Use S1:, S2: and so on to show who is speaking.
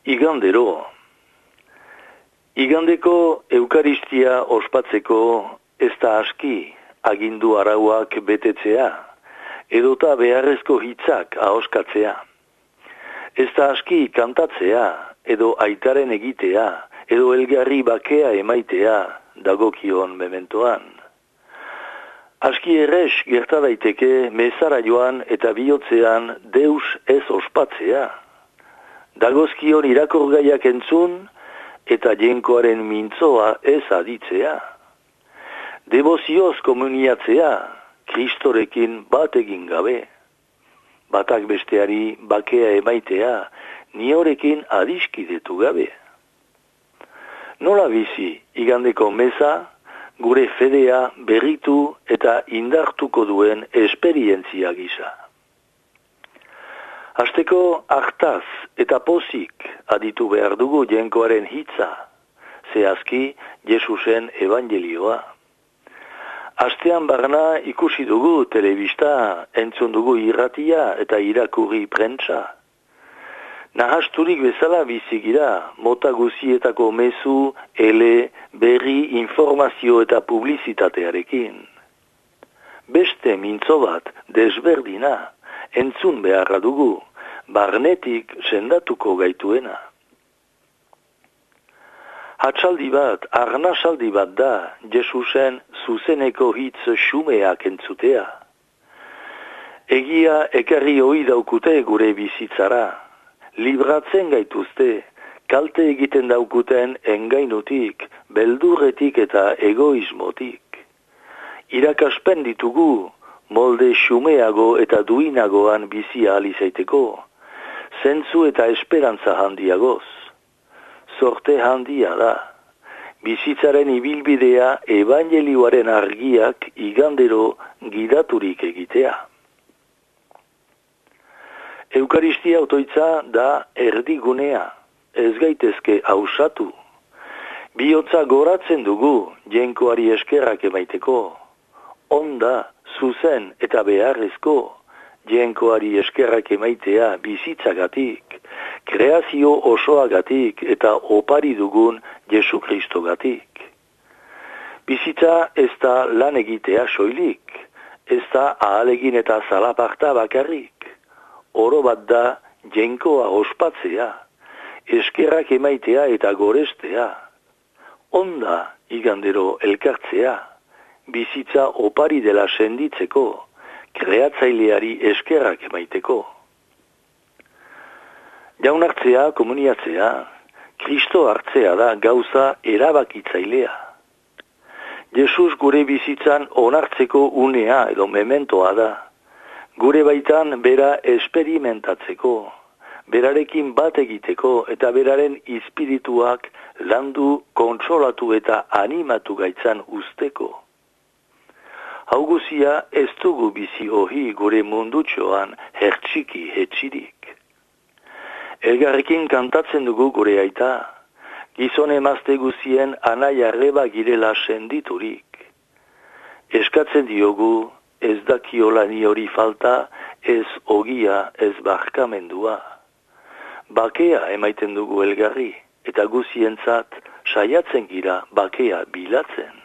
S1: Igandero. Igandeko eukaristia ospatzeko ez da aski agindu arauak betetzea, edota beharrezko hitzak ahoskatzea. Ez da aski kantatzea, edo aitaren egitea, edo elgarri bakea emaitea dagokion mementoan. Aski errez gerta daiteke mezara joan eta bihotzean deus ez ospatzea. Dagozkion irakorgaiak entzun eta jenkoaren mintzoa ez aditzea. Debozioz komuniatzea, Kristorekin bat egin gabe. Batak besteari bakea emaitea, niorekin adiskidetu gabe. Nola bizi igandeko meza, gure fedea berritu eta indartuko duen esperientzia gisa. Hasteko hartaz eta pozik aditu behar dugu jenkoaren hitza, zehazki Jesusen evangelioa. Astean barna ikusi dugu telebista, entzun dugu irratia eta irakurri prentsa. Nahasturik bezala bizigira, mota guzietako mezu, ele, berri, informazio eta publizitatearekin. Beste mintzo bat desberdina, entzun beharra dugu, barnetik sendatuko gaituena. Hatsaldi bat, arnasaldi bat da, Jesusen zuzeneko hitz xumeak entzutea. Egia ekarri hoi daukute gure bizitzara, libratzen gaituzte, kalte egiten daukuten engainutik, beldurretik eta egoismotik. Irakaspen ditugu, molde xumeago eta duinagoan bizi ahal izaiteko, zentzu eta esperantza handiagoz. Sorte handia da, bizitzaren ibilbidea evangelioaren argiak igandero gidaturik egitea. Eukaristia otoitza da erdigunea, ez gaitezke ausatu. Bihotza goratzen dugu jenkoari eskerrak emaiteko, onda, zuzen eta beharrezko, jenkoari eskerrak emaitea bizitzagatik, kreazio osoagatik eta opari dugun Jesu Kristogatik. Bizitza ez da lan egitea soilik, ez da ahalegin eta zalaparta bakarrik. Oro bat da jenkoa ospatzea, eskerrak emaitea eta gorestea. Onda igandero elkartzea, bizitza opari dela senditzeko, kreatzaileari eskerrak emaiteko. Jaunartzea, komuniatzea, Kristo hartzea da gauza erabakitzailea. Jesus gure bizitzan onartzeko unea edo mementoa da. Gure baitan bera esperimentatzeko, berarekin bat egiteko eta beraren izpirituak landu, kontsolatu eta animatu gaitzan usteko. Hau guzia ez dugu bizi ohi gure mundutxoan hertsiki hetxirik. Elgarrekin kantatzen dugu gure aita, gizon emazte guzien anai arreba girela senditurik. Eskatzen diogu, ez dakiola ni hori falta, ez ogia, ez barkamendua. Bakea emaiten dugu elgarri, eta guzientzat saiatzen gira bakea bilatzen.